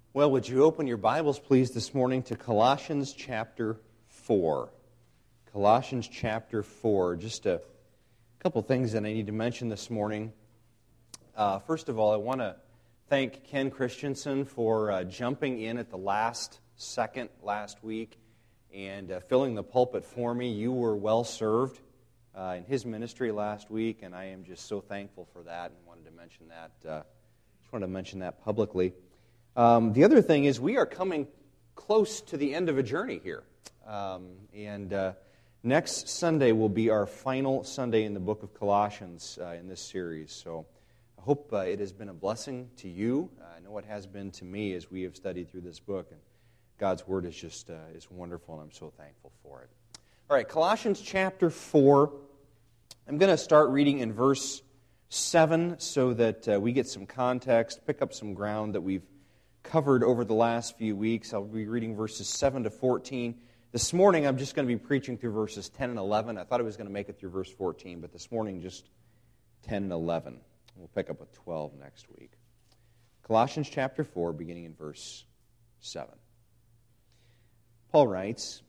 Well, would you open your Bibles, please, this morning to Colossians chapter 4. Colossians chapter 4. Just a couple things that I need to mention this morning. First of all, I want to thank Ken Christensen for jumping in at the last second last week and filling the pulpit for me. You were well served in his ministry last week, and I am just so thankful for that and wanted to mention that. Just wanted to mention that publicly. The other thing is we are coming close to the end of a journey here. And next Sunday will be our final Sunday in the book of Colossians in this series. So I hope it has been a blessing to you. I know it has been to me as we have studied through this book. And God's Word is just is wonderful, and I'm so thankful for it. All right, Colossians chapter 4. I'm going to start reading in verse 7 so that we get some context, pick up some ground that we've covered over the last few weeks. I'll be reading verses 7 to 14. This morning, I'm just going to be preaching through verses 10 and 11. I thought I was going to make it through verse 14, but this morning, just 10 and 11. We'll pick up with 12 next week. Colossians chapter 4, beginning in verse 7. Paul writes,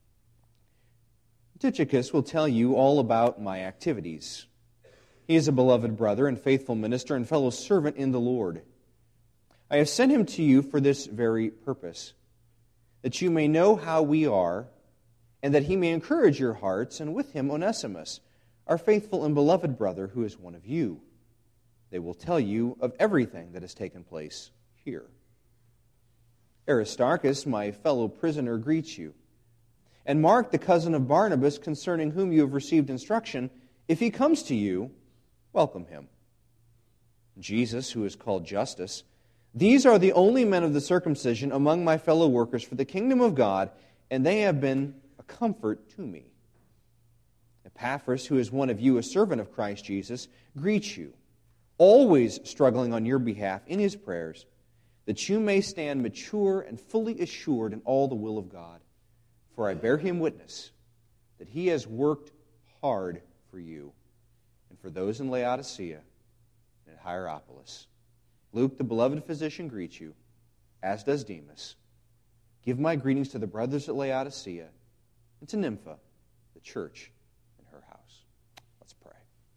Tychicus will tell you all about my activities. He is a beloved brother and faithful minister and fellow servant in the Lord. I have sent him to you for this very purpose, that you may know how we are, and that he may encourage your hearts, and with him Onesimus, our faithful and beloved brother, who is one of you. They will tell you of everything that has taken place here. Aristarchus, my fellow prisoner, greets you. And Mark, the cousin of Barnabas, concerning whom you have received instruction, if he comes to you, welcome him. Jesus, who is called Justus, these are the only men of the circumcision among my fellow workers for the kingdom of God, and they have been a comfort to me. Epaphras, who is one of you, a servant of Christ Jesus, greets you, always struggling on your behalf in his prayers, that you may stand mature and fully assured in all the will of God. For I bear him witness that he has worked hard for you and for those in Laodicea and at Hierapolis. Luke, the beloved physician, greets you, as does Demas. Give my greetings to the brothers at Laodicea and to Nympha, the church in her house. Let's pray.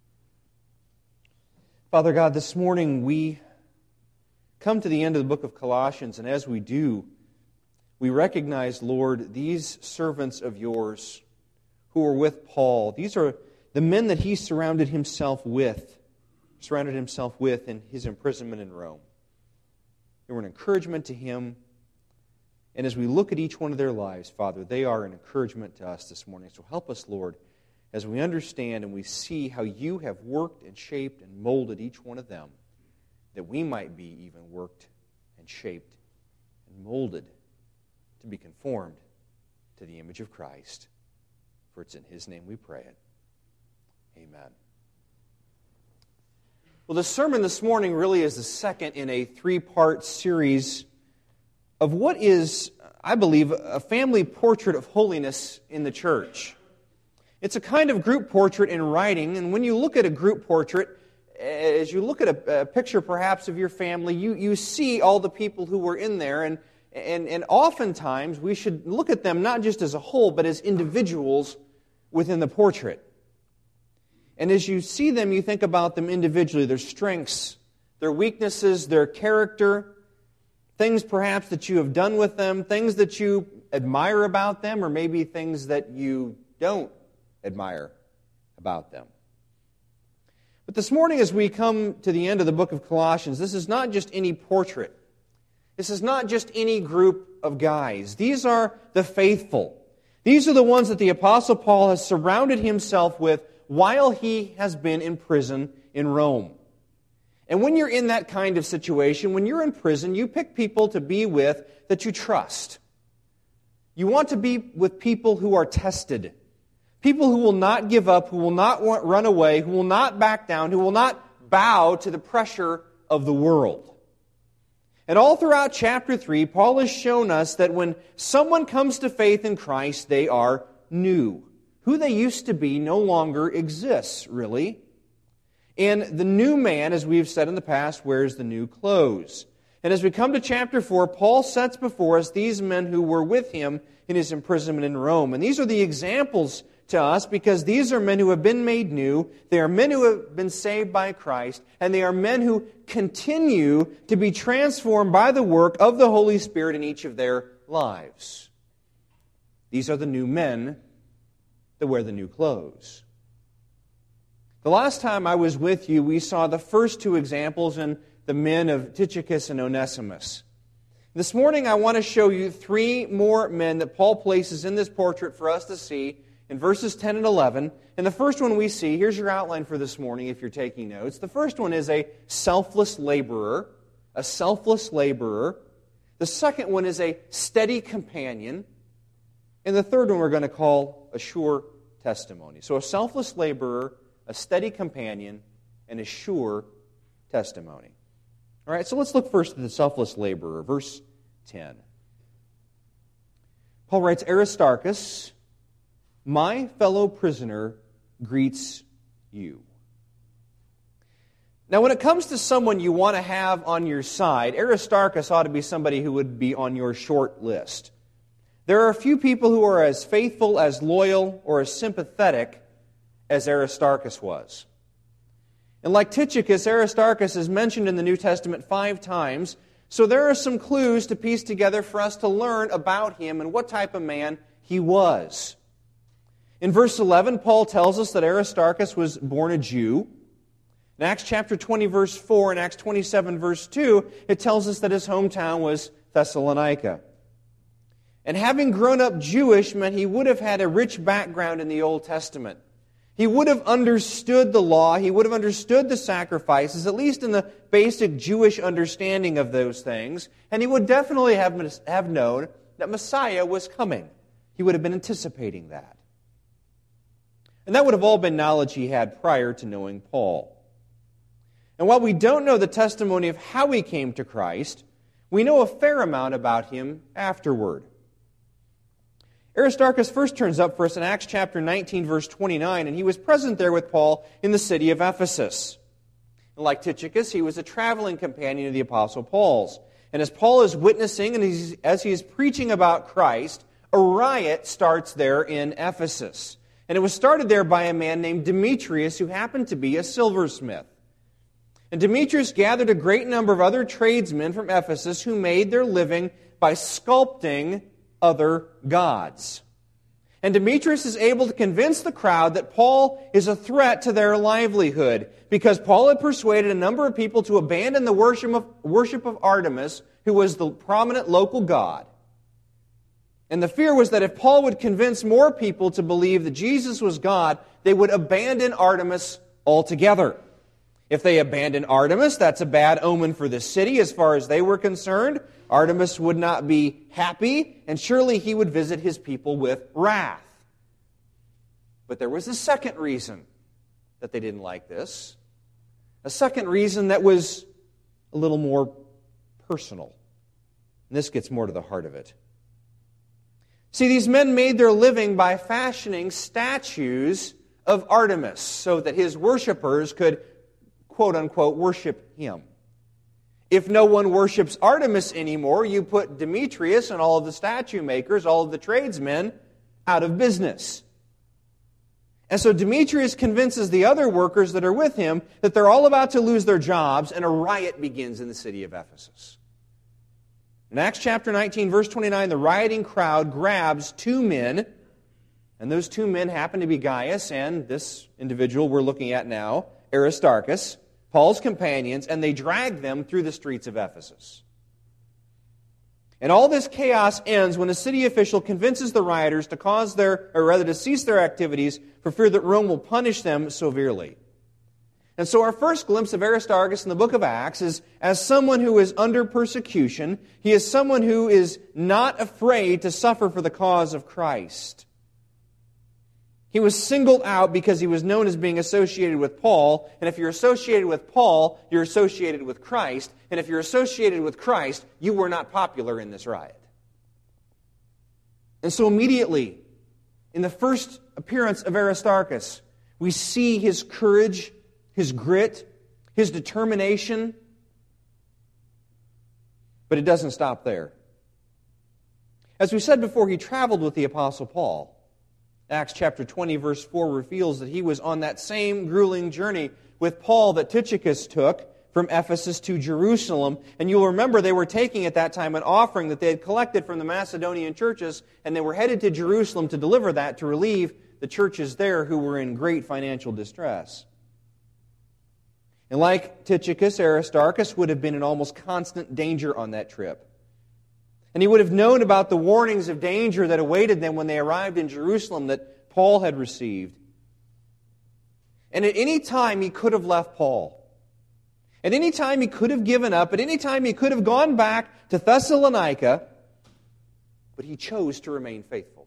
Father God, this morning we come to the end of the book of Colossians, and as we do, we recognize, Lord, these servants of yours who are with Paul. These are the men that he surrounded himself with in his imprisonment in Rome. They were an encouragement to him. And as we look at each one of their lives, Father, they are an encouragement to us this morning. So help us, Lord, as we understand and we see how you have worked and shaped and molded each one of them, that we might be even worked and shaped and molded to be conformed to the image of Christ. For it's in his name we pray it. Amen. Well, the sermon this morning really is the second in a three-part series of what is, I believe, a family portrait of holiness in the church. It's a kind of group portrait in writing, and when you look at a group portrait, as you look at a picture perhaps of your family, you see all the people who were in there, and oftentimes we should look at them not just as a whole, but as individuals within the portrait. And as you see them, you think about them individually, their strengths, their weaknesses, their character, things perhaps that you have done with them, things that you admire about them, or maybe things that you don't admire about them. But this morning, as we come to the end of the book of Colossians, this is not just any portrait. This is not just any group of guys. These are the faithful. These are the ones that the Apostle Paul has surrounded himself with while he has been in prison in Rome. And when you're in that kind of situation, when you're in prison, you pick people to be with that you trust. You want to be with people who are tested. People who will not give up, who will not run away, who will not back down, who will not bow to the pressure of the world. And all throughout chapter 3, Paul has shown us that when someone comes to faith in Christ, they are new. Who they used to be no longer exists, really. And the new man, as we've said in the past, wears the new clothes. And as we come to chapter 4, Paul sets before us these men who were with him in his imprisonment in Rome. And these are the examples to us because these are men who have been made new, they are men who have been saved by Christ, and they are men who continue to be transformed by the work of the Holy Spirit in each of their lives. These are the new men that wear the new clothes. The last time I was with you, we saw the first two examples in the men of Tychicus and Onesimus. This morning I want to show you three more men that Paul places in this portrait for us to see in verses 10 and 11. And the first one we see, here's your outline for this morning if you're taking notes. The first one is a selfless laborer. A selfless laborer. The second one is a steady companion. And the third one we're going to call a sure testimony. So a selfless laborer, a steady companion, and a sure testimony. All right, so let's look first at the selfless laborer, verse 10. Paul writes, Aristarchus, my fellow prisoner, greets you. Now, when it comes to someone you want to have on your side, Aristarchus ought to be somebody who would be on your short list. There are a few people who are as faithful, as loyal, or as sympathetic as Aristarchus was. And like Tychicus, Aristarchus is mentioned in the New Testament 5 times, so there are some clues to piece together for us to learn about him and what type of man he was. In verse 11, Paul tells us that Aristarchus was born a Jew. In Acts chapter 20, verse 4, and Acts 27, verse 2, it tells us that his hometown was Thessalonica. And having grown up Jewish meant he would have had a rich background in the Old Testament. He would have understood the law, he would have understood the sacrifices, at least in the basic Jewish understanding of those things, and he would definitely have known that Messiah was coming. He would have been anticipating that. And that would have all been knowledge he had prior to knowing Paul. And while we don't know the testimony of how he came to Christ, we know a fair amount about him afterward. Aristarchus first turns up for us in Acts chapter 19, verse 29, and he was present there with Paul in the city of Ephesus. And like Tychicus, he was a traveling companion of the Apostle Paul's. And as Paul is witnessing and as he is preaching about Christ, a riot starts there in Ephesus. And it was started there by a man named Demetrius, who happened to be a silversmith. And Demetrius gathered a great number of other tradesmen from Ephesus who made their living by sculpting other gods. And Demetrius is able to convince the crowd that Paul is a threat to their livelihood because Paul had persuaded a number of people to abandon the worship of Artemis, who was the prominent local god. And the fear was that if Paul would convince more people to believe that Jesus was God, they would abandon Artemis altogether. If they abandoned Artemis, that's a bad omen for the city as far as they were concerned. Artemis would not be happy, and surely he would visit his people with wrath. But there was a second reason that they didn't like this. A second reason that was a little more personal. And this gets more to the heart of it. See, these men made their living by fashioning statues of Artemis so that his worshipers could, quote-unquote, worship him. If no one worships Artemis anymore, you put Demetrius and all of the statue makers, all of the tradesmen, out of business. And so Demetrius convinces the other workers that are with him that they're all about to lose their jobs, and a riot begins in the city of Ephesus. In Acts chapter 19, verse 29, the rioting crowd grabs 2 men, and those 2 men happen to be Gaius and this individual we're looking at now, Aristarchus, Paul's companions, and they drag them through the streets of Ephesus. And all this chaos ends when a city official convinces the rioters to cease their activities for fear that Rome will punish them severely. And so our first glimpse of Aristarchus in the book of Acts is as someone who is under persecution. He is someone who is not afraid to suffer for the cause of Christ. He was singled out because he was known as being associated with Paul. And if you're associated with Paul, you're associated with Christ. And if you're associated with Christ, you were not popular in this riot. And so immediately, in the first appearance of Aristarchus, we see his courage, his grit, his determination. But it doesn't stop there. As we said before, he traveled with the Apostle Paul. Acts chapter 20, verse 4 reveals that he was on that same grueling journey with Paul that Tychicus took from Ephesus to Jerusalem. And you'll remember they were taking at that time an offering that they had collected from the Macedonian churches, and they were headed to Jerusalem to deliver that to relieve the churches there who were in great financial distress. And like Tychicus, Aristarchus would have been in almost constant danger on that trip. And he would have known about the warnings of danger that awaited them when they arrived in Jerusalem that Paul had received. And at any time he could have left Paul. At any time he could have given up. At any time he could have gone back to Thessalonica. But he chose to remain faithful.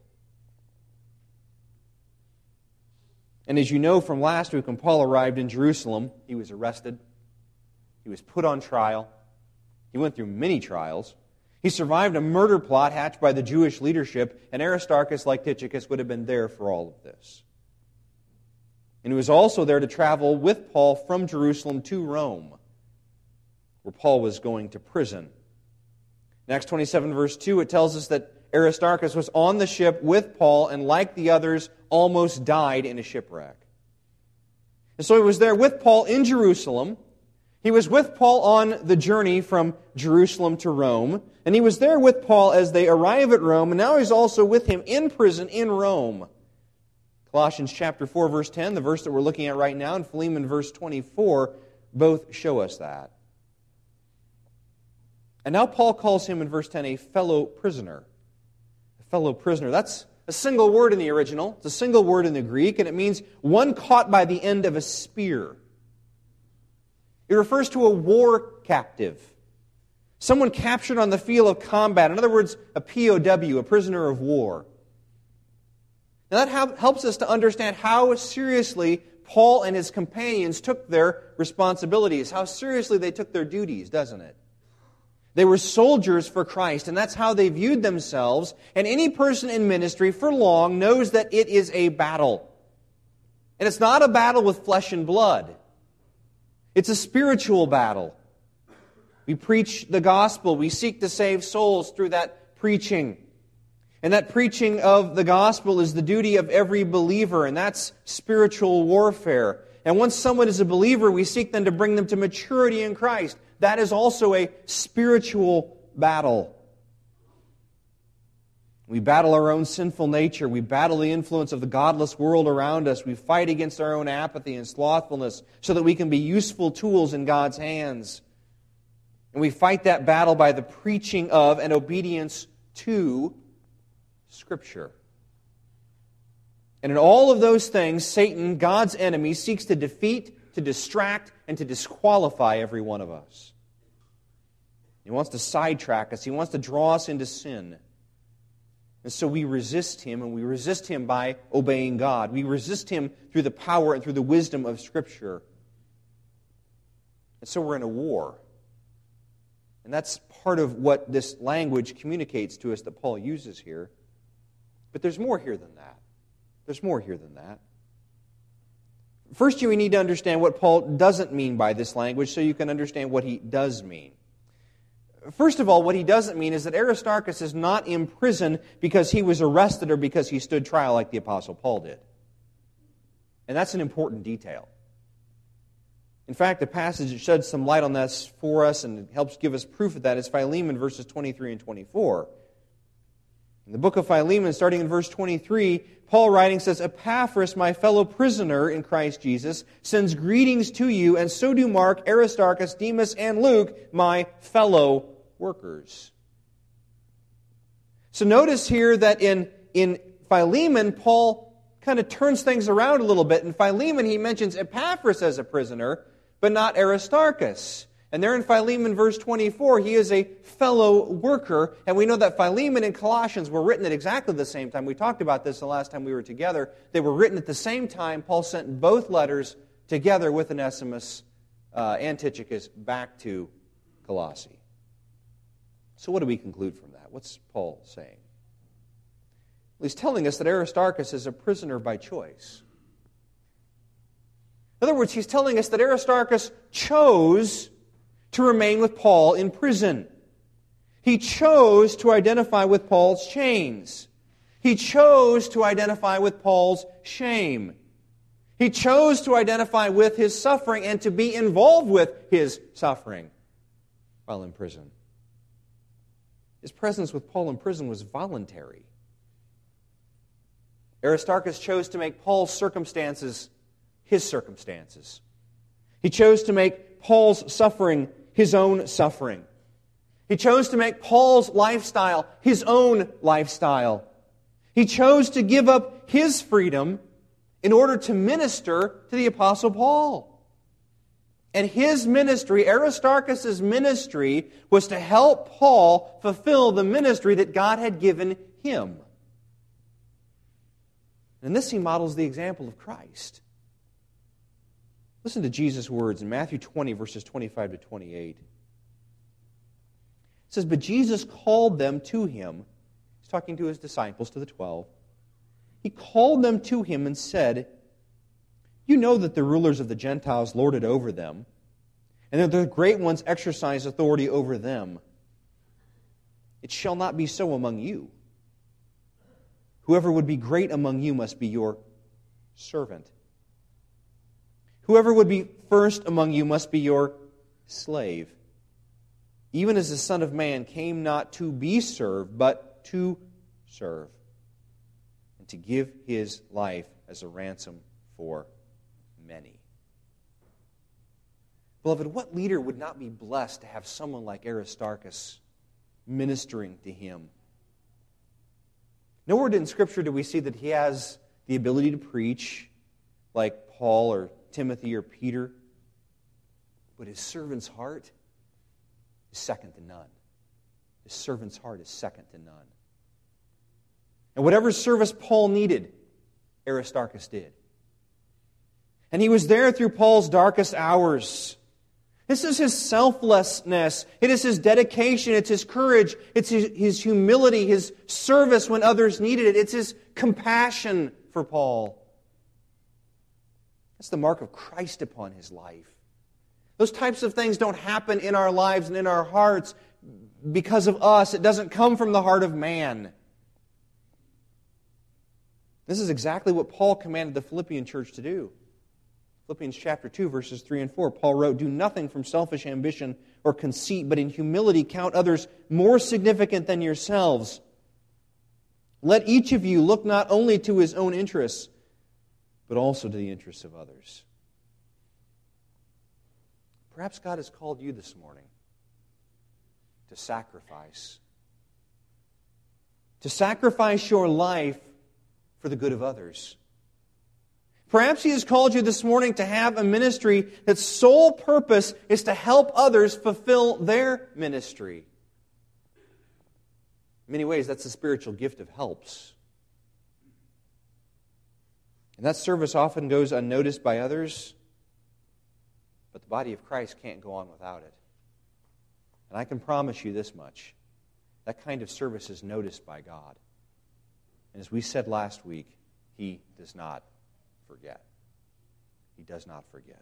And as you know from last week, when Paul arrived in Jerusalem, he was arrested. He was put on trial. He went through many trials. He survived a murder plot hatched by the Jewish leadership, and Aristarchus, like Tychicus, would have been there for all of this. And he was also there to travel with Paul from Jerusalem to Rome, where Paul was going to prison. In Acts 27, verse 2, it tells us that Aristarchus was on the ship with Paul, and like the others, almost died in a shipwreck. And so he was there with Paul in Jerusalem. He was with Paul on the journey from Jerusalem to Rome. And he was there with Paul as they arrive at Rome. And now he's also with him in prison in Rome. Colossians chapter 4, verse 10, the verse that we're looking at right now, and Philemon verse 24, both show us that. And now Paul calls him in verse 10 a fellow prisoner. A fellow prisoner. That's a single word in the original. It's a single word in the Greek, and it means one caught by the end of a spear. It refers to a war captive. Someone captured on the field of combat. In other words, a POW, a prisoner of war. Now that helps us to understand how seriously Paul and his companions took their responsibilities, how seriously they took their duties, doesn't it? They were soldiers for Christ, and that's how they viewed themselves. And any person in ministry for long knows that it is a battle. And it's not a battle with flesh and blood. It's a spiritual battle. We preach the gospel. We seek to save souls through that preaching. And that preaching of the gospel is the duty of every believer, and that's spiritual warfare. And once someone is a believer, we seek then to bring them to maturity in Christ. That is also a spiritual battle. We battle our own sinful nature. We battle the influence of the godless world around us. We fight against our own apathy and slothfulness so that we can be useful tools in God's hands. And we fight that battle by the preaching of and obedience to Scripture. And in all of those things, Satan, God's enemy, seeks to defeat, to distract, and to disqualify every one of us. He wants to sidetrack us. He wants to draw us into sin. And so we resist him, and we resist him by obeying God. We resist him through the power and through the wisdom of Scripture. And so we're in a war. And that's part of what this language communicates to us that Paul uses here. But there's more here than that. There's more here than that. First, you need to understand what Paul doesn't mean by this language so you can understand what he does mean. First of all, what he doesn't mean is that Aristarchus is not in prison because he was arrested or because he stood trial like the Apostle Paul did. And that's an important detail. In fact, the passage that sheds some light on this for us and helps give us proof of that is Philemon verses 23 and 24. In the book of Philemon, starting in verse 23, Paul writing says, Epaphras, my fellow prisoner in Christ Jesus, sends greetings to you, and so do Mark, Aristarchus, Demas, and Luke, my fellow workers. So notice here that in Philemon, Paul kind of turns things around a little bit. In Philemon, he mentions Epaphras as a prisoner, but not Aristarchus. And there in Philemon verse 24, he is a fellow worker. And we know that Philemon and Colossians were written at exactly the same time. We talked about this the last time we were together. They were written at the same time. Paul sent both letters together with Onesimus and Tychicus back to Colossae. So what do we conclude from that? What's Paul saying? Well, he's telling us that Aristarchus is a prisoner by choice. In other words, he's telling us that Aristarchus chose to remain with Paul in prison. He chose to identify with Paul's chains. He chose to identify with Paul's shame. He chose to identify with his suffering and to be involved with his suffering while in prison. His presence with Paul in prison was voluntary. Aristarchus chose to make Paul's circumstances his circumstances. He chose to make Paul's suffering his own suffering. He chose to make Paul's lifestyle his own lifestyle. He chose to give up his freedom in order to minister to the Apostle Paul. And his ministry, Aristarchus' ministry, was to help Paul fulfill the ministry that God had given him. And in this he models the example of Christ. Listen to Jesus' words in Matthew 20, verses 25 to 28. It says, "But Jesus called them to him." He's talking to his disciples, to the 12. He called them to him and said, "You know that the rulers of the Gentiles lord it over them, and that the great ones exercise authority over them. It shall not be so among you. Whoever would be great among you must be your servant. Whoever would be first among you must be your slave. Even as the Son of Man came not to be served, but to serve, and to give his life as a ransom for many." Beloved, what leader would not be blessed to have someone like Aristarchus ministering to him? Nowhere in Scripture do we see that he has the ability to preach like Paul or Timothy or Peter, but his servant's heart is second to none. His servant's heart is second to none. And whatever service Paul needed, Aristarchus did. And he was there through Paul's darkest hours. This is his selflessness. It is his dedication. It's his courage. It's his humility, his service when others needed it. It's his compassion for Paul. That's the mark of Christ upon his life. Those types of things don't happen in our lives and in our hearts because of us. It doesn't come from the heart of man. This is exactly what Paul commanded the Philippian church to do. Philippians chapter 2, verses 3 and 4, Paul wrote, "Do nothing from selfish ambition or conceit, but in humility count others more significant than yourselves. Let each of you look not only to his own interests, but also to the interests of others." Perhaps God has called you this morning to sacrifice. To sacrifice your life for the good of others. Perhaps He has called you this morning to have a ministry that's sole purpose is to help others fulfill their ministry. In many ways, that's the spiritual gift of helps. And that service often goes unnoticed by others, but the body of Christ can't go on without it. And I can promise you this much, that kind of service is noticed by God. And as we said last week, He does not forget. He does not forget.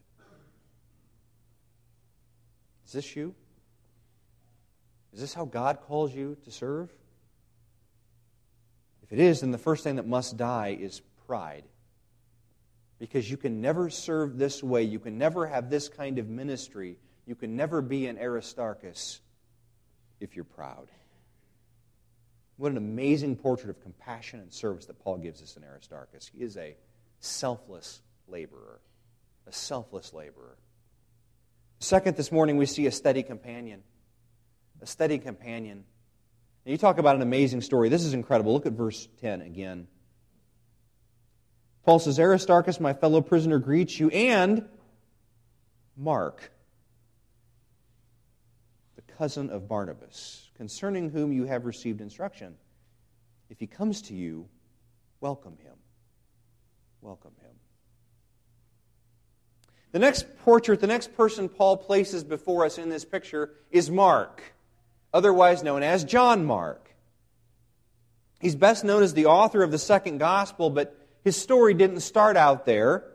Is this you? Is this how God calls you to serve? If it is, then the first thing that must die is pride. Because you can never serve this way. You can never have this kind of ministry. You can never be an Aristarchus if you're proud. What an amazing portrait of compassion and service that Paul gives us in Aristarchus. He is a selfless laborer. A selfless laborer. Second, this morning we see a steady companion. A steady companion. And you talk about an amazing story. This is incredible. Look at verse 10 again. Paul says, "Aristarchus, my fellow prisoner, greets you, and Mark, the cousin of Barnabas, concerning whom you have received instruction. If he comes to you, welcome him." Welcome him. The next portrait, the next person Paul places before us in this picture is Mark, otherwise known as John Mark. He's best known as the author of the second gospel, but his story didn't start out there.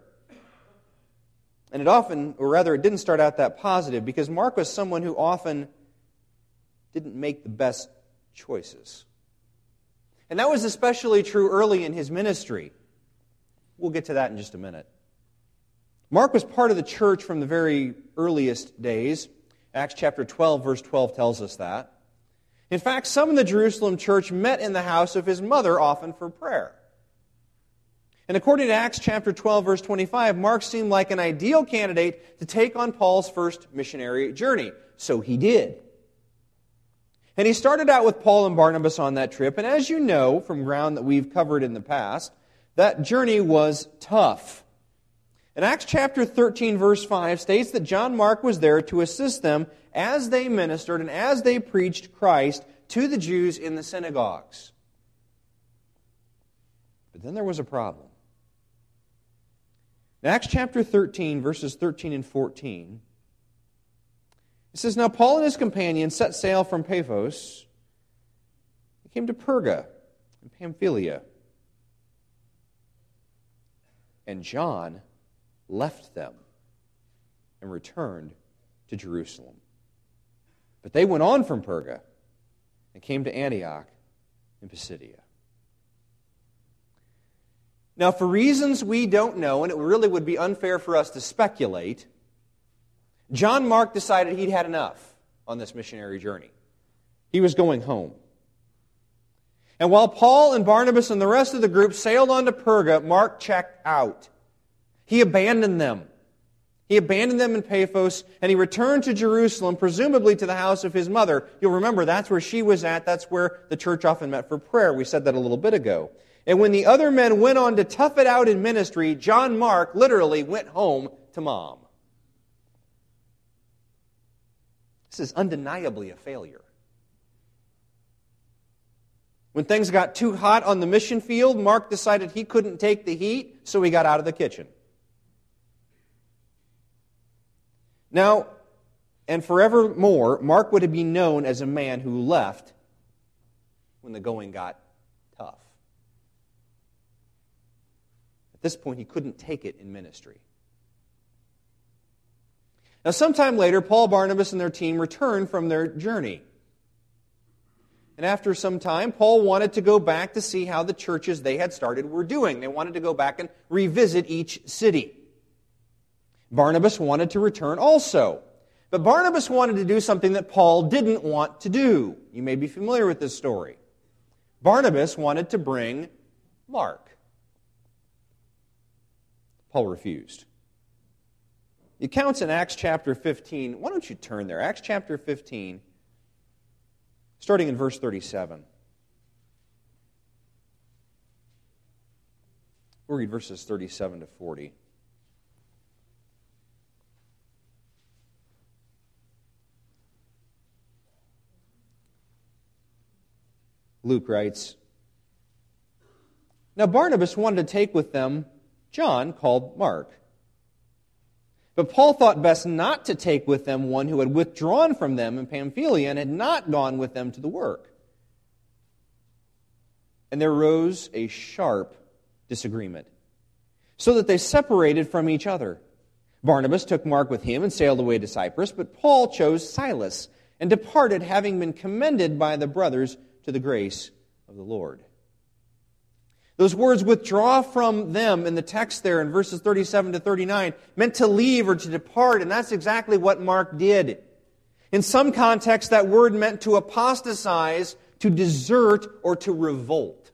And it didn't start out that positive, because Mark was someone who often didn't make the best choices. And that was especially true early in his ministry. We'll get to that in just a minute. Mark was part of the church from the very earliest days. Acts chapter 12, verse 12 tells us that. In fact, some in the Jerusalem church met in the house of his mother often for prayer. And according to Acts chapter 12, verse 25, Mark seemed like an ideal candidate to take on Paul's first missionary journey. So he did. And he started out with Paul and Barnabas on that trip. And as you know from ground that we've covered in the past, that journey was tough. And Acts chapter 13, verse 5 states that John Mark was there to assist them as they ministered and as they preached Christ to the Jews in the synagogues. But then there was a problem. In Acts chapter 13, verses 13 and 14, it says, Now Paul and his companions set sail from Paphos. They came to Perga in Pamphylia. And John left them and returned to Jerusalem. But they went on from Perga and came to Antioch in Pisidia. Now, for reasons we don't know, and it really would be unfair for us to speculate, John Mark decided he'd had enough on this missionary journey. He was going home. And while Paul and Barnabas and the rest of the group sailed on to Perga, Mark checked out. He abandoned them. He abandoned them in Paphos, and he returned to Jerusalem, presumably to the house of his mother. You'll remember that's where she was at. That's where the church often met for prayer. We said that a little bit ago. And when the other men went on to tough it out in ministry, John Mark literally went home to mom. This is undeniably a failure. When things got too hot on the mission field, Mark decided he couldn't take the heat, so he got out of the kitchen. Now, and forevermore, Mark would be known as a man who left when the going got tough. At this point, he couldn't take it in ministry. Now, sometime later, Paul, Barnabas, and their team returned from their journey. And after some time, Paul wanted to go back to see how the churches they had started were doing. They wanted to go back and revisit each city. Barnabas wanted to return also. But Barnabas wanted to do something that Paul didn't want to do. You may be familiar with this story. Barnabas wanted to bring Mark. Paul refused. The accounts in Acts chapter 15, why don't you turn there? Acts chapter 15, starting in verse 37. We'll read verses 37 to 40. Luke writes, Now Barnabas wanted to take with them John, called Mark. But Paul thought best not to take with them one who had withdrawn from them in Pamphylia and had not gone with them to the work. And there arose a sharp disagreement, so that they separated from each other. Barnabas took Mark with him and sailed away to Cyprus, but Paul chose Silas and departed, having been commended by the brothers to the grace of the Lord. Those words, withdraw from them, in the text there in verses 37 to 39, meant to leave or to depart, and that's exactly what Mark did. In some contexts, that word meant to apostatize, to desert, or to revolt.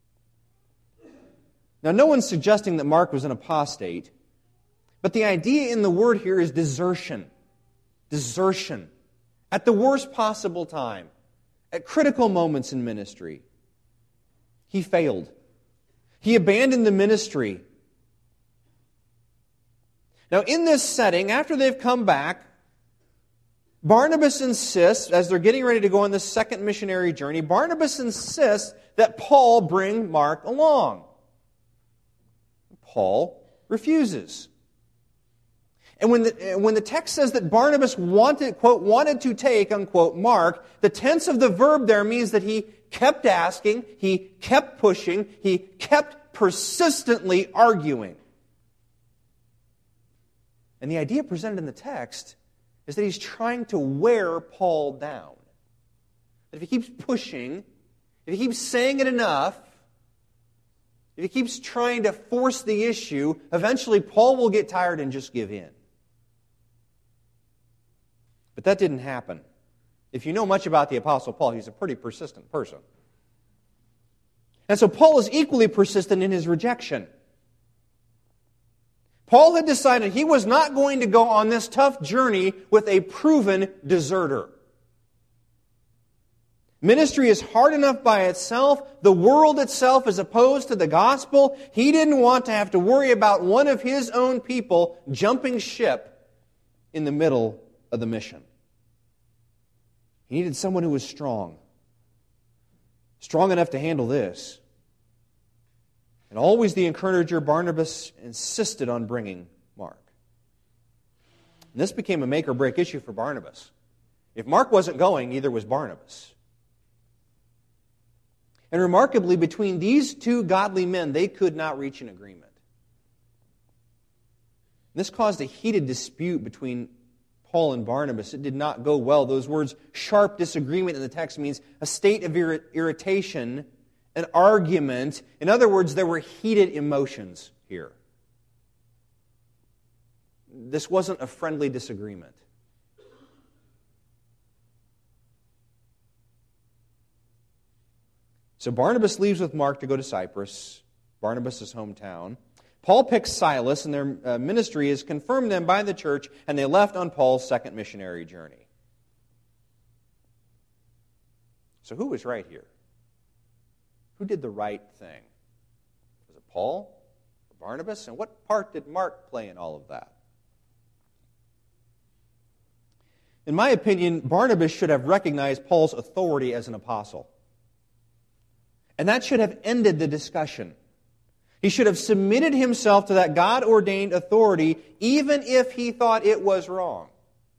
Now, no one's suggesting that Mark was an apostate, but the idea in the word here is desertion. Desertion. At the worst possible time. At critical moments in ministry. He failed. He abandoned the ministry. Now, in this setting, after they've come back, Barnabas insists, as they're getting ready to go on this second missionary journey, Barnabas insists that Paul bring Mark along. Paul refuses. And when the text says that Barnabas wanted, quote, wanted to take, unquote, Mark, the tense of the verb there means that he kept asking, he kept pushing, he kept persistently arguing. And the idea presented in the text is that he's trying to wear Paul down. If he keeps pushing, if he keeps saying it enough, if he keeps trying to force the issue, eventually Paul will get tired and just give in. But that didn't happen. If you know much about the Apostle Paul, he's a pretty persistent person. And so Paul is equally persistent in his rejection. Paul had decided he was not going to go on this tough journey with a proven deserter. Ministry is hard enough by itself. The world itself is opposed to the gospel. He didn't want to have to worry about one of his own people jumping ship in the middle of the mission. He needed someone who was strong. Strong enough to handle this. And always the encourager, Barnabas, insisted on bringing Mark. And this became a make or break issue for Barnabas. If Mark wasn't going, neither was Barnabas. And remarkably, between these two godly men, they could not reach an agreement. This caused a heated dispute between Paul and Barnabas. It did not go well. Those words, sharp disagreement in the text, means a state of irritation, an argument. In other words, there were heated emotions here. This wasn't a friendly disagreement. So Barnabas leaves with Mark to go to Cyprus, Barnabas' hometown. Paul picks Silas, and their ministry is confirmed then by the church, and they left on Paul's second missionary journey. So who was right here? Who did the right thing? Was it Paul or Barnabas? And what part did Mark play in all of that? In my opinion, Barnabas should have recognized Paul's authority as an apostle. And that should have ended the discussion. He should have submitted himself to that God-ordained authority, even if he thought it was wrong.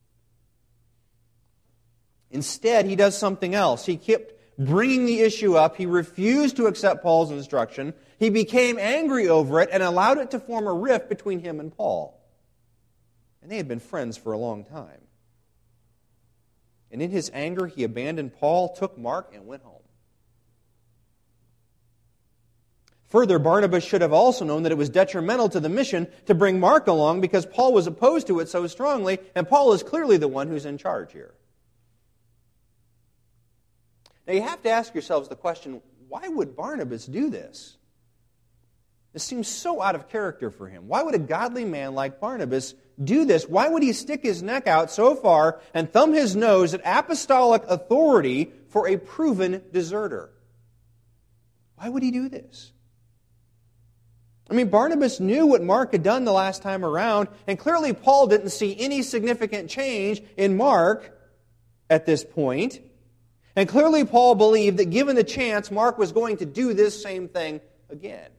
Instead, he does something else. He kept bringing the issue up. He refused to accept Paul's instruction. He became angry over it and allowed it to form a rift between him and Paul. And they had been friends for a long time. And in his anger, he abandoned Paul, took Mark, and went home. Further, Barnabas should have also known that it was detrimental to the mission to bring Mark along because Paul was opposed to it so strongly, and Paul is clearly the one who's in charge here. Now you have to ask yourselves the question, why would Barnabas do this? This seems so out of character for him. Why would a godly man like Barnabas do this? Why would he stick his neck out so far and thumb his nose at apostolic authority for a proven deserter? Why would he do this? I mean, Barnabas knew what Mark had done the last time around, and clearly Paul didn't see any significant change in Mark at this point. And clearly Paul believed that given the chance, Mark was going to do this same thing again.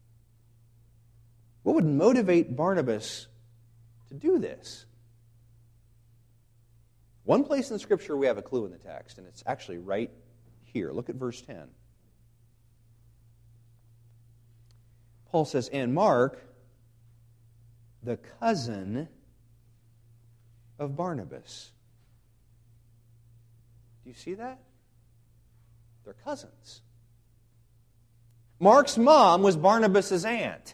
What would motivate Barnabas to do this? One place in the Scripture we have a clue in the text, and it's actually right here. Look at verse 10. Paul says, and Mark, the cousin of Barnabas. Do you see that? They're cousins. Mark's mom was Barnabas' aunt.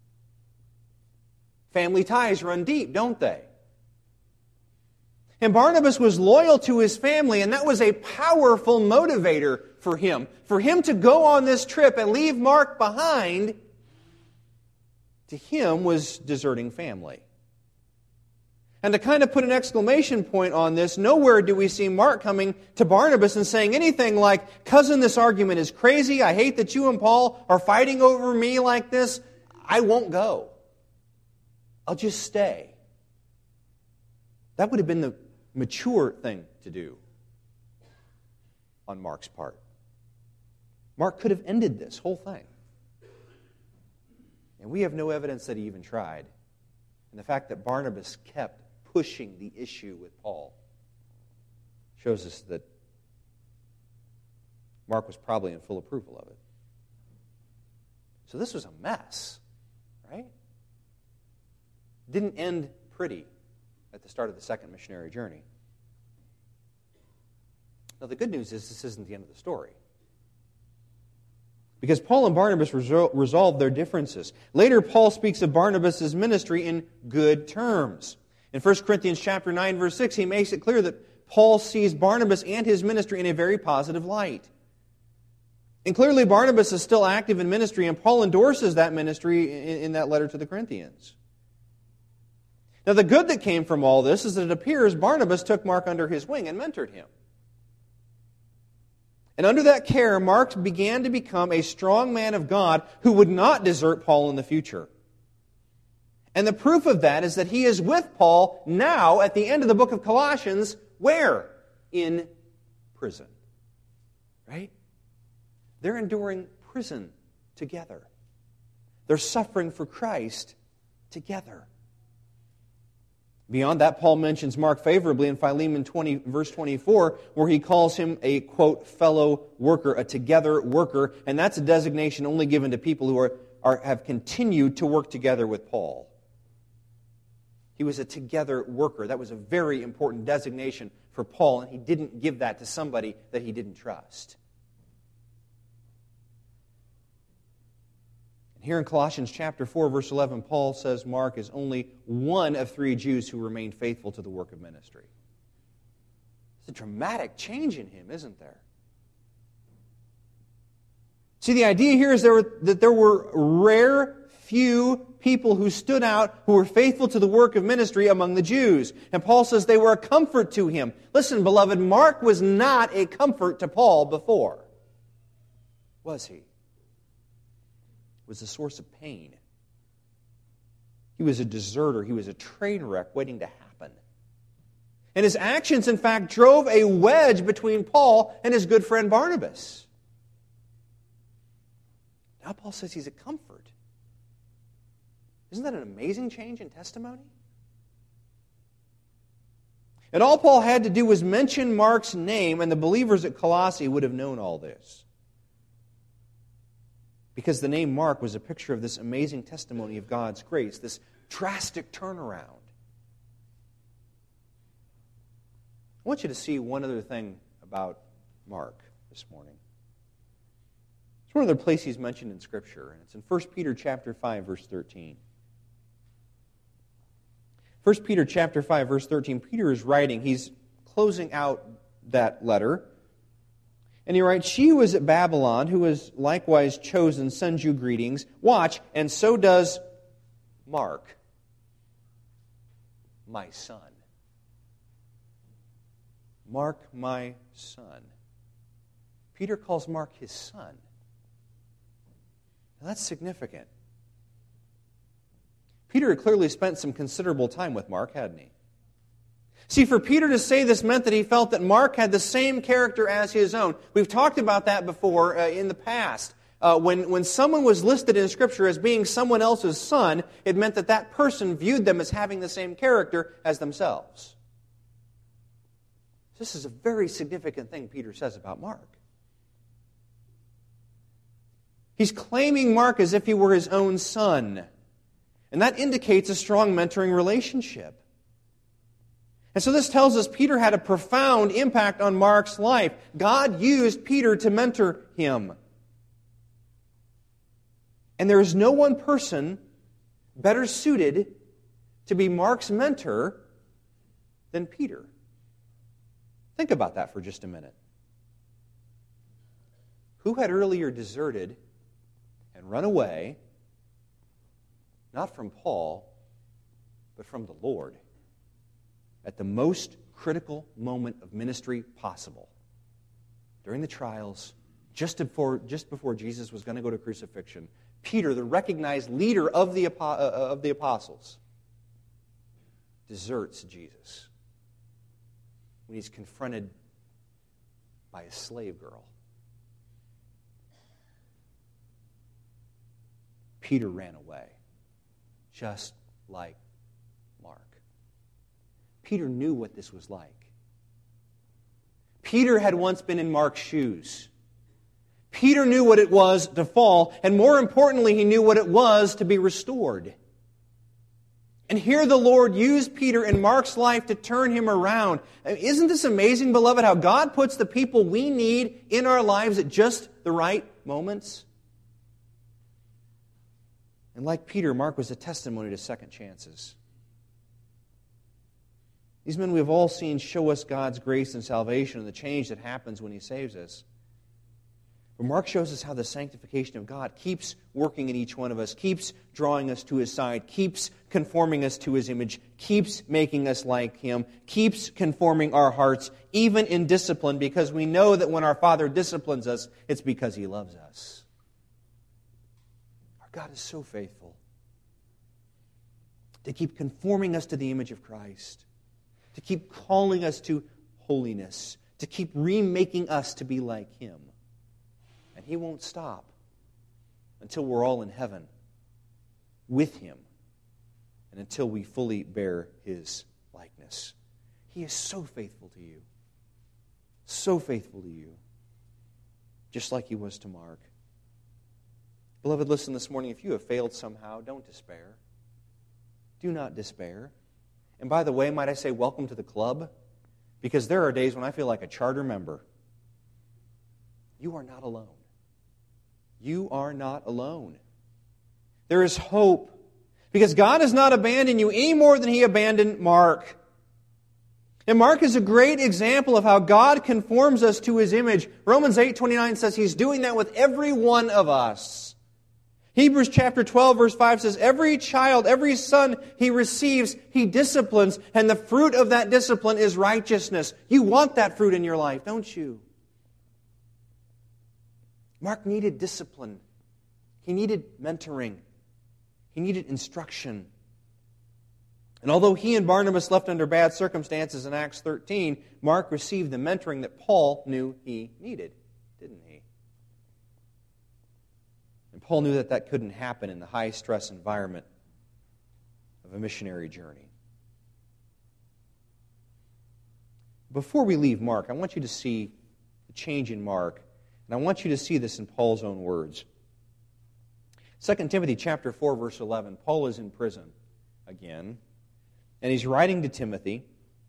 Family ties run deep, don't they? And Barnabas was loyal to his family, and that was a powerful motivator for him. For him to go on this trip and leave Mark behind, to him, was deserting family. And to kind of put an exclamation point on this, nowhere do we see Mark coming to Barnabas and saying anything like, cousin, this argument is crazy. I hate that you and Paul are fighting over me like this. I won't go. I'll just stay. That would have been the mature thing to do on Mark's part. Mark could have ended this whole thing. And we have no evidence that he even tried. And the fact that Barnabas kept pushing the issue with Paul shows us that Mark was probably in full approval of it. So this was a mess, right? Didn't end pretty at the start of the second missionary journey. Now, the good news is this isn't the end of the story. Because Paul and Barnabas resolved their differences. Later, Paul speaks of Barnabas' ministry in good terms. In 1 Corinthians chapter 9, verse 6, he makes it clear that Paul sees Barnabas and his ministry in a very positive light. And clearly, Barnabas is still active in ministry, and Paul endorses that ministry in that letter to the Corinthians. Now, the good that came from all this is that it appears Barnabas took Mark under his wing and mentored him. And under that care, Mark began to become a strong man of God who would not desert Paul in the future. And the proof of that is that he is with Paul now at the end of the book of Colossians. Where? In prison. Right? They're enduring prison together. They're suffering for Christ together. Beyond that, Paul mentions Mark favorably in Philemon 20, verse 24, where he calls him a, quote, fellow worker, a together worker, and that's a designation only given to people who have continued to work together with Paul. He was a together worker. That was a very important designation for Paul, and he didn't give that to somebody that he didn't trust. Here in Colossians chapter 4, verse 11, Paul says Mark is only one of 3 Jews who remained faithful to the work of ministry. It's a dramatic change in him, isn't there? See, the idea here is that there were rare few people who stood out, who were faithful to the work of ministry among the Jews. And Paul says they were a comfort to him. Listen, beloved, Mark was not a comfort to Paul before. Was he? Was a source of pain. He was a deserter. He was a train wreck waiting to happen. And his actions, in fact, drove a wedge between Paul and his good friend Barnabas. Now Paul says he's a comfort. Isn't that an amazing change in testimony? And all Paul had to do was mention Mark's name, and the believers at Colossae would have known all this. Because the name Mark was a picture of this amazing testimony of God's grace, this drastic turnaround. I want you to see one other thing about Mark this morning. It's one other place he's mentioned in Scripture, and it's in 1 Peter chapter 5, verse 13. 1 Peter chapter 5, verse 13, Peter is writing, he's closing out that letter, and he writes, "She who is at Babylon, who is likewise chosen, sends you greetings. Watch, and so does Mark, my son." Mark, my son. Peter calls Mark his son. Now that's significant. Peter had clearly spent some considerable time with Mark, hadn't he? See, for Peter to say this meant that he felt that Mark had the same character as his own. We've talked about that before in the past. When someone was listed in Scripture as being someone else's son, it meant that that person viewed them as having the same character as themselves. This is a very significant thing Peter says about Mark. He's claiming Mark as if he were his own son. And that indicates a strong mentoring relationship. And so this tells us Peter had a profound impact on Mark's life. God used Peter to mentor him. And there is no one person better suited to be Mark's mentor than Peter. Think about that for just a minute. Who had earlier deserted and run away, not from Paul, but from the Lord, at the most critical moment of ministry possible, during the trials, just before Jesus was going to go to crucifixion? Peter, the recognized leader of the apostles, deserts Jesus when he's confronted by a slave girl. Peter ran away, just like Mark. Peter knew what this was like. Peter had once been in Mark's shoes. Peter knew what it was to fall, and more importantly, he knew what it was to be restored. And here the Lord used Peter in Mark's life to turn him around. Isn't this amazing, beloved, how God puts the people we need in our lives at just the right moments? And like Peter, Mark was a testimony to second chances. These men we have all seen show us God's grace and salvation and the change that happens when He saves us. But Mark shows us how the sanctification of God keeps working in each one of us, keeps drawing us to His side, keeps conforming us to His image, keeps making us like Him, keeps conforming our hearts, even in discipline, because we know that when our Father disciplines us, it's because He loves us. Our God is so faithful to keep conforming us to the image of Christ, to keep calling us to holiness, to keep remaking us to be like Him. And He won't stop until we're all in heaven with Him and until we fully bear His likeness. He is so faithful to you. So faithful to you. Just like He was to Mark. Beloved, listen this morning. If you have failed somehow, don't despair. Do not despair. And by the way, might I say, welcome to the club? Because there are days when I feel like a charter member. You are not alone. You are not alone. There is hope. Because God has not abandoned you any more than He abandoned Mark. And Mark is a great example of how God conforms us to His image. Romans 8:29 says He's doing that with every one of us. Hebrews chapter 12, verse 5 says, every child, every son He receives, He disciplines, and the fruit of that discipline is righteousness. You want that fruit in your life, don't you? Mark needed discipline. He needed mentoring. He needed instruction. And although he and Barnabas left under bad circumstances in Acts 13, Mark received the mentoring that Paul knew he needed, didn't he? And Paul knew that that couldn't happen in the high-stress environment of a missionary journey. Before we leave Mark, I want you to see the change in Mark, and I want you to see this in Paul's own words. 2 Timothy chapter 4, verse 11, Paul is in prison again, and he's writing to Timothy.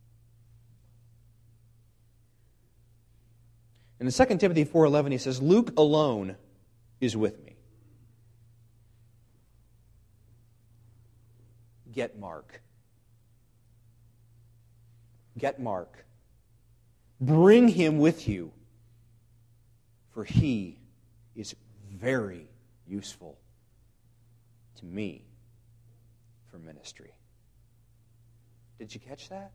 And in 2 Timothy 4:11, he says, Luke alone is with me. Get Mark. Get Mark. Bring him with you, for he is very useful to me for ministry. Did you catch that?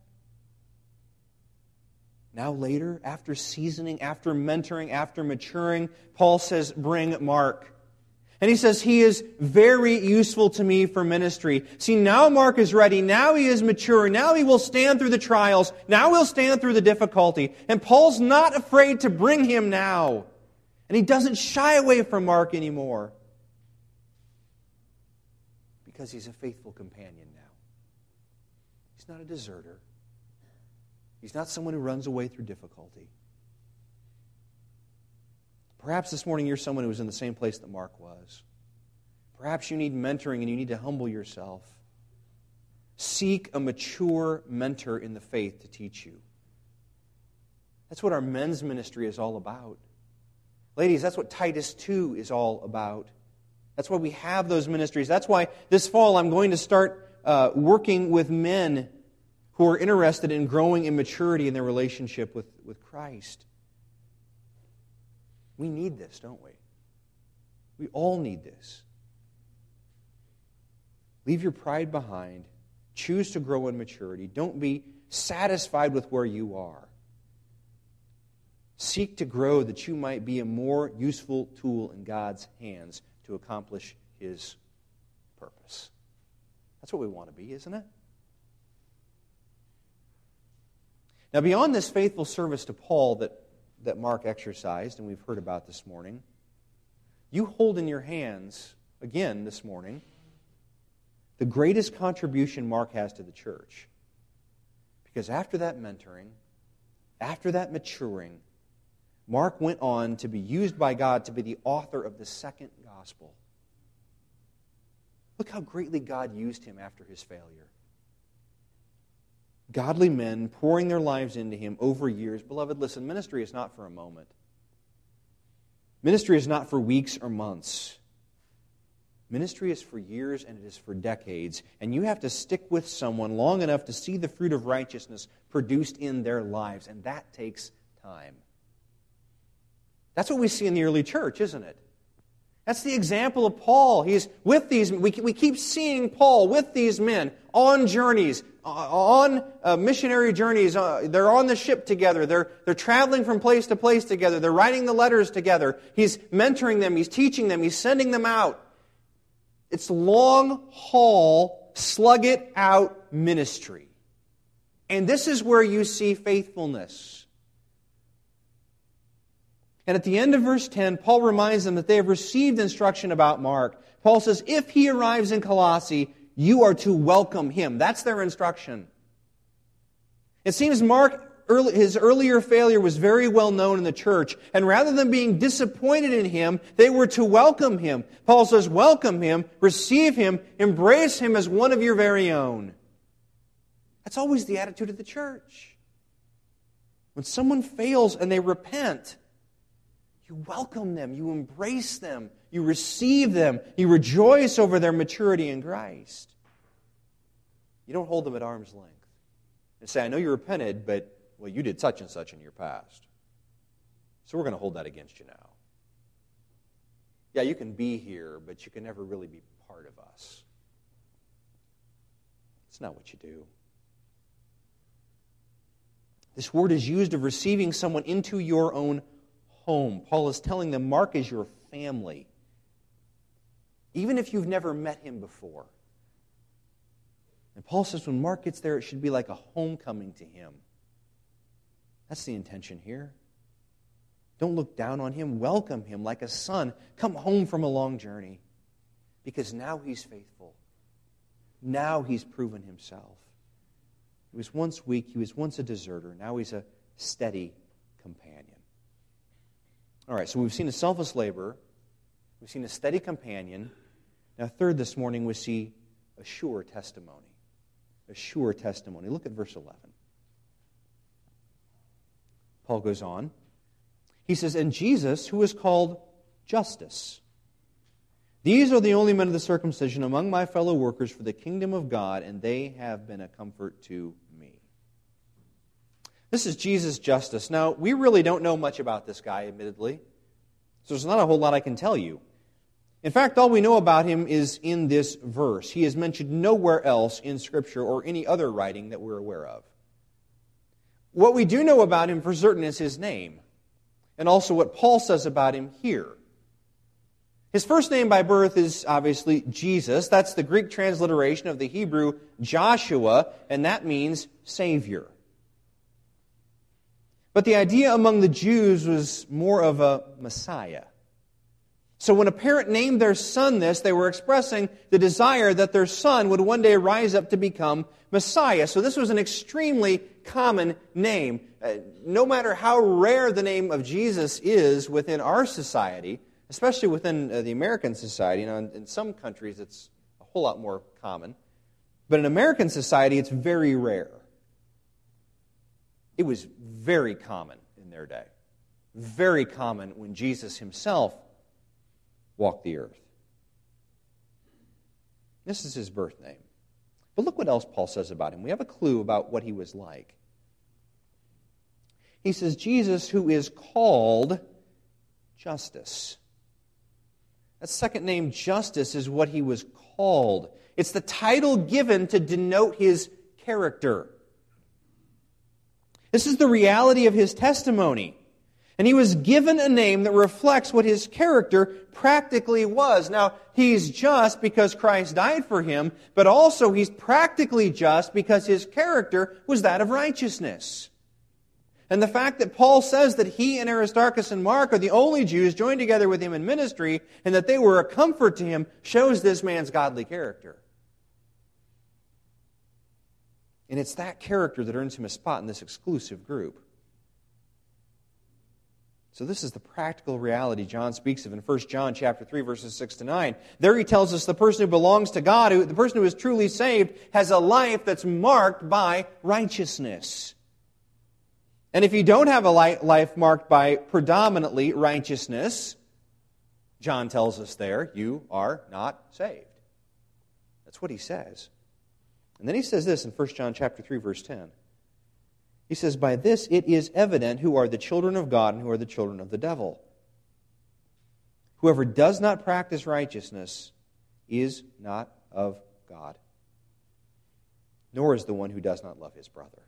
Now later, after seasoning, after mentoring, after maturing, Paul says, bring Mark. And he says, he is very useful to me for ministry. See, now Mark is ready. Now he is mature. Now he will stand through the trials. Now he'll stand through the difficulty. And Paul's not afraid to bring him now. And he doesn't shy away from Mark anymore. Because he's a faithful companion now. He's not a deserter. He's not someone who runs away through difficulty. Perhaps this morning you're someone who was in the same place that Mark was. Perhaps you need mentoring and you need to humble yourself. Seek a mature mentor in the faith to teach you. That's what our men's ministry is all about. Ladies, that's what Titus 2 is all about. That's why we have those ministries. That's why this fall I'm going to start working with men who are interested in growing in maturity in their relationship with Christ. We need this, don't we? We all need this. Leave your pride behind. Choose to grow in maturity. Don't be satisfied with where you are. Seek to grow that you might be a more useful tool in God's hands to accomplish His purpose. That's what we want to be, isn't it? Now, beyond this faithful service to Paul that Mark exercised, and we've heard about this morning, you hold in your hands, again this morning, the greatest contribution Mark has to the church. Because after that mentoring, after that maturing, Mark went on to be used by God to be the author of the second gospel. Look how greatly God used him after his failure. Godly men pouring their lives into him over years. Beloved, listen, ministry is not for a moment. Ministry is not for weeks or months. Ministry is for years and it is for decades. And you have to stick with someone long enough to see the fruit of righteousness produced in their lives. And that takes time. That's what we see in the early church, isn't it? That's the example of Paul. He's with these, we keep seeing Paul with these men on journeys, on missionary journeys. They're on the ship together. They're traveling from place to place together. They're writing the letters together. He's mentoring them. He's teaching them. He's sending them out. It's long haul, slug it out ministry. And this is where you see faithfulness. And at the end of verse 10, Paul reminds them that they have received instruction about Mark. Paul says, if he arrives in Colossae, you are to welcome him. That's their instruction. It seems Mark, his earlier failure was very well known in the church. And rather than being disappointed in him, they were to welcome him. Paul says, welcome him, receive him, embrace him as one of your very own. That's always the attitude of the church. When someone fails and they repent, you welcome them, you embrace them, you receive them, you rejoice over their maturity in Christ. You don't hold them at arm's length and say, I know you repented, but, well, you did such and such in your past. So we're going to hold that against you now. Yeah, you can be here, but you can never really be part of us. It's not what you do. This word is used of receiving someone into your own home. Paul is telling them Mark is your family. Even if you've never met him before. And Paul says when Mark gets there, it should be like a homecoming to him. That's the intention here. Don't look down on him. Welcome him like a son. Come home from a long journey. Because now he's faithful. Now he's proven himself. He was once weak. He was once a deserter. Now he's a steady companion. All right, so we've seen a selfless laborer. We've seen a steady companion. Now, third this morning, we see a sure testimony. A sure testimony. Look at verse 11. Paul goes on. He says, and Jesus, who is called Justus. These are the only men of the circumcision among my fellow workers for the kingdom of God, and they have been a comfort to me. This is Jesus Justus. Now, we really don't know much about this guy, admittedly. So there's not a whole lot I can tell you. In fact, all we know about him is in this verse. He is mentioned nowhere else in Scripture or any other writing that we're aware of. What we do know about him for certain is his name, and also what Paul says about him here. His first name by birth is obviously Jesus. That's the Greek transliteration of the Hebrew Joshua, and that means Savior. But the idea among the Jews was more of a Messiah. So when a parent named their son this, they were expressing the desire that their son would one day rise up to become Messiah. So this was an extremely common name. No matter how rare the name of Jesus is within our society, especially within the American society, in some countries it's a whole lot more common, but in American society it's very rare. It was very common in their day. Very common when Jesus himself walked the earth. This is his birth name. But look what else Paul says about him. We have a clue about what he was like. He says, Jesus who is called Justus. That second name, Justus, is what he was called. It's the title given to denote his character. This is the reality of his testimony. And he was given a name that reflects what his character practically was. Now, he's just because Christ died for him, but also he's practically just because his character was that of righteousness. And the fact that Paul says that he and Aristarchus and Mark are the only Jews joined together with him in ministry and that they were a comfort to him shows this man's godly character. And it's that character that earns him a spot in this exclusive group. So this is the practical reality John speaks of in 1 John chapter 3, verses 6 to 9. There he tells us the person who belongs to God, the person who is truly saved, has a life that's marked by righteousness. And if you don't have a life marked by predominantly righteousness, John tells us there, you are not saved. That's what he says. And then he says this in 1 John chapter 3, verse 10. He says, by this it is evident who are the children of God and who are the children of the devil. Whoever does not practice righteousness is not of God, nor is the one who does not love his brother.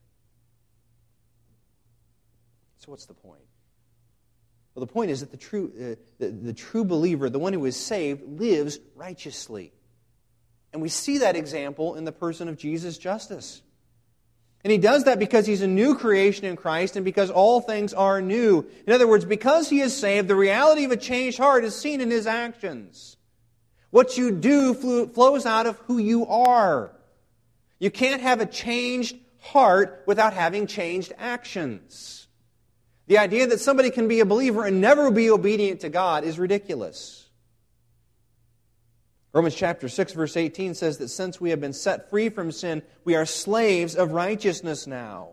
So what's the point? Well, the point is that the true believer, the one who is saved, lives righteously. And we see that example in the person of Jesus Justus. And he does that because he's a new creation in Christ and because all things are new. In other words, because he is saved, the reality of a changed heart is seen in his actions. What you do flows out of who you are. You can't have a changed heart without having changed actions. The idea that somebody can be a believer and never be obedient to God is ridiculous. Romans chapter 6, verse 18 says that since we have been set free from sin, we are slaves of righteousness now.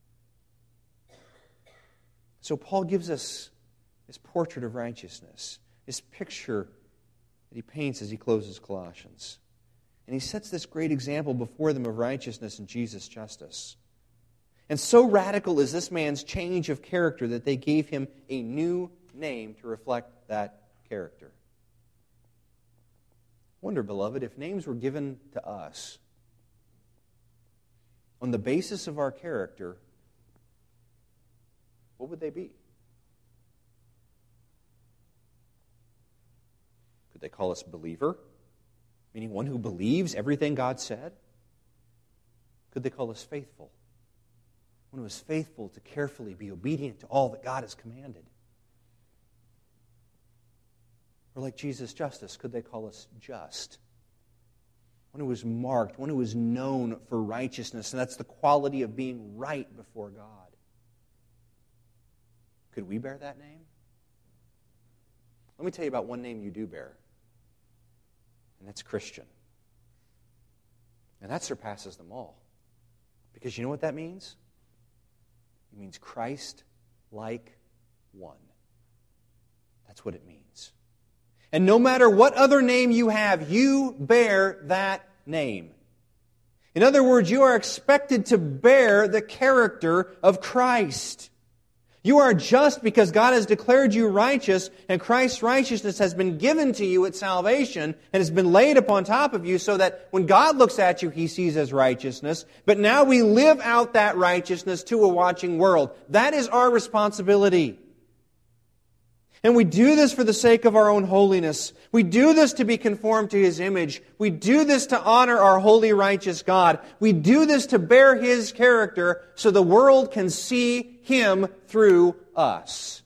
So Paul gives us his portrait of righteousness, his picture that he paints as he closes Colossians. And he sets this great example before them of righteousness in Jesus Justus. And so radical is this man's change of character that they gave him a new name to reflect that character. I wonder, beloved, if names were given to us on the basis of our character, what would they be? Could they call us believer, meaning one who believes everything God said? Could they call us faithful, one who is faithful to carefully be obedient to all that God has commanded? Or like Jesus Justus, could they call us just? One who is marked, one who is known for righteousness, and that's the quality of being right before God. Could we bear that name? Let me tell you about one name you do bear, and that's Christian. And that surpasses them all. Because you know what that means? It means Christ-like one. That's what it means. And no matter what other name you have, you bear that name. In other words, you are expected to bear the character of Christ. You are just because God has declared you righteous, and Christ's righteousness has been given to you at salvation and has been laid upon top of you so that when God looks at you, He sees as righteousness. But now we live out that righteousness to a watching world. That is our responsibility. And we do this for the sake of our own holiness. We do this to be conformed to His image. We do this to honor our holy, righteous God. We do this to bear His character so the world can see Him through us.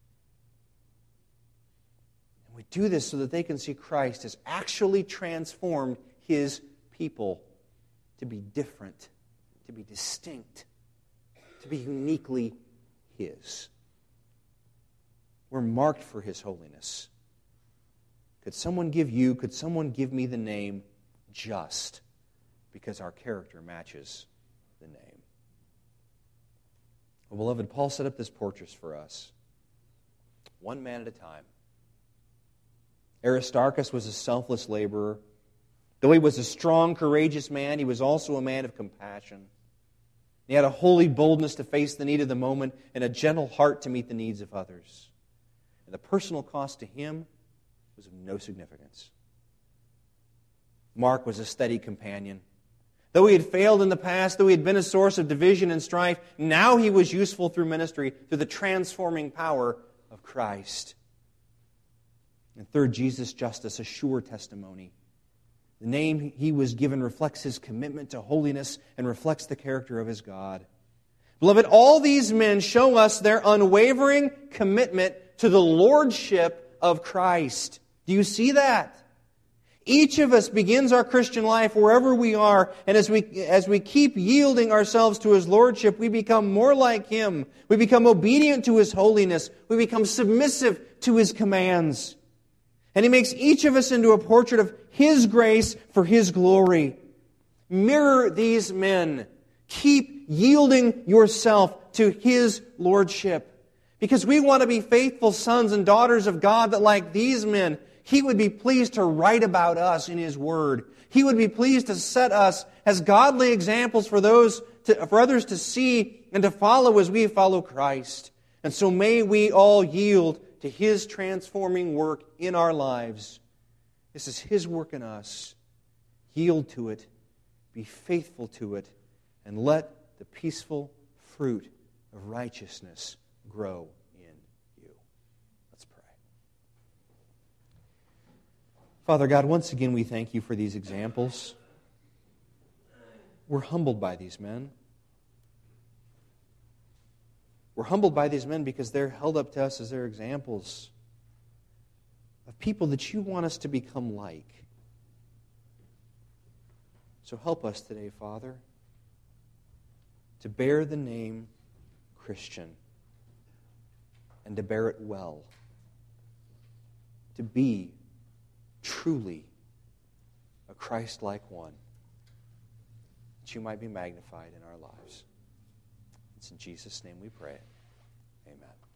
And we do this so that they can see Christ has actually transformed His people to be different, to be distinct, to be uniquely His. We're marked for His holiness. Could someone give me the name just because our character matches the name? Well, beloved, Paul set up this portrait for us, one man at a time. Aristarchus was a selfless laborer. Though he was a strong, courageous man, he was also a man of compassion. He had a holy boldness to face the need of the moment and a gentle heart to meet the needs of others. And the personal cost to him was of no significance. Mark was a steady companion. Though he had failed in the past, though he had been a source of division and strife, now he was useful through ministry, through the transforming power of Christ. And third, Jesus Justus, a sure testimony. The name he was given reflects his commitment to holiness and reflects the character of his God. Beloved, all these men show us their unwavering commitment to the lordship of Christ. Do you see that? Each of us begins our Christian life wherever we are, and as we keep yielding ourselves to His Lordship, we become more like Him. We become obedient to His holiness. We become submissive to His commands. And He makes each of us into a portrait of His grace for His glory. Mirror these men. Keep yielding yourself to His Lordship. Because we want to be faithful sons and daughters of God that, like these men, He would be pleased to write about us in His Word. He would be pleased to set us as godly examples for others to see and to follow as we follow Christ. And so may we all yield to His transforming work in our lives. This is His work in us. Yield to it, be faithful to it, and let the peaceful fruit of righteousness grow in you. Let's pray. Father God, once again we thank You for these examples. We're humbled by these men. We're humbled by these men because they're held up to us as their examples of people that You want us to become like. So help us today, Father, to bear the name Christian and to bear it well. To be truly a Christ-like one, that You might be magnified in our lives. It's in Jesus' name we pray. Amen.